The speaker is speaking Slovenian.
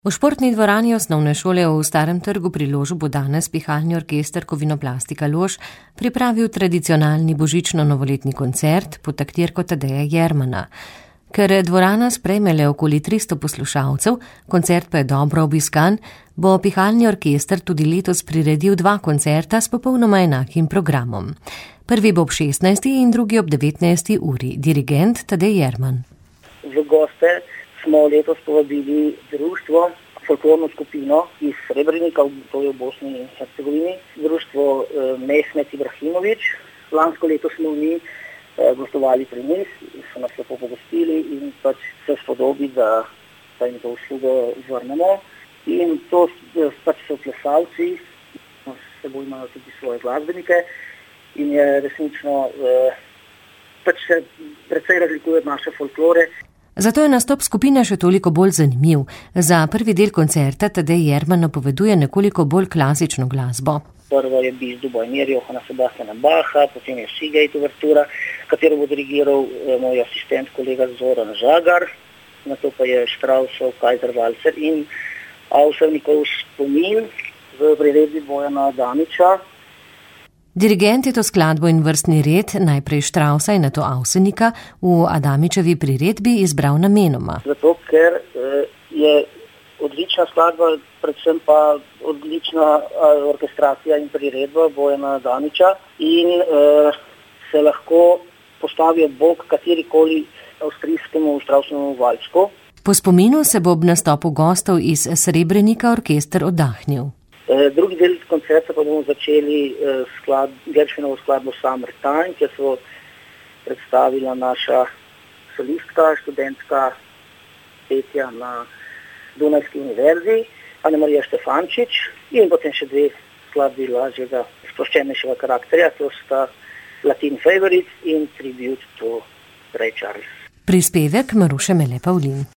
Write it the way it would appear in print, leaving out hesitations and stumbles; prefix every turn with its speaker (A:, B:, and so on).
A: V športni dvorani osnovne šole v Starem trgu pri Ložu bo danes pihalni orkester Kovinoplastika Lož pripravil tradicionalni božično-novoletni koncert pod taktirko Tadeja Jermana. Ker dvorana sprejme le okoli 300 poslušalcev, koncert pa je dobro obiskan, bo pihalni orkester tudi letos priredil 2 koncerta s popolnoma enakim programom. Prvi bo ob 16. in drugi ob 19. uri. Dirigent Tadej Jerman.
B: V goste smo letos povabili društvo, folklorno skupino iz Srebrenika, to je v Bosni in Hercegovini, društvo Mehmet Ibrahimović. Lansko leto smo mi gostovali pri njih, so nas lepo pogostili in se spodobi, da jim to uslugo vrnemo. In to so plesalci, s seboj imajo tudi svoje glasbenike in je resnično se precej razlikuje od naše folklore.
A: Zato je nastop skupine še toliko bolj zanimiv. Za prvi del koncerta Tadej Jerman napoveduje nekoliko bolj klasično glasbo.
B: Prvo je Bis du Bojmir Johana Sebastiana Bacha, potem je Seagate uvertura, katero bo dirigiral moj asistent kolega Zoran Žagar, nato pa je Straussov Kaiser Walzer in Avsenikov spomin v priredbi Bojana Adamiča.
A: Dirigent je to skladbo in vrstni red, najprej Straussa in nato Avsenika, v Adamičevi priredbi izbral namenoma.
B: Zato, ker je odlična skladba, predvsem pa odlična orkestracija in priredba Bojana Adamiča in se lahko postavi ob bok katerikoli avstrijskemu Straussovemu valčku. Po
A: spominu se bo ob nastopu gostov iz Srebrenika orkester oddahnil.
B: Drugi del koncerta pa bomo začeli Gershwinovo skladbo Summertime, kjer so predstavila naša solistka, študentka petja na Dunajski univerzi, Ana-Marija Štefančič, in potem še 2 skladbi lažjega, sproščenejšega karakterja, to sta Latin Favorites in Tribute to Ray Charles.
A: Prispevek Maruše Mele Pavlin.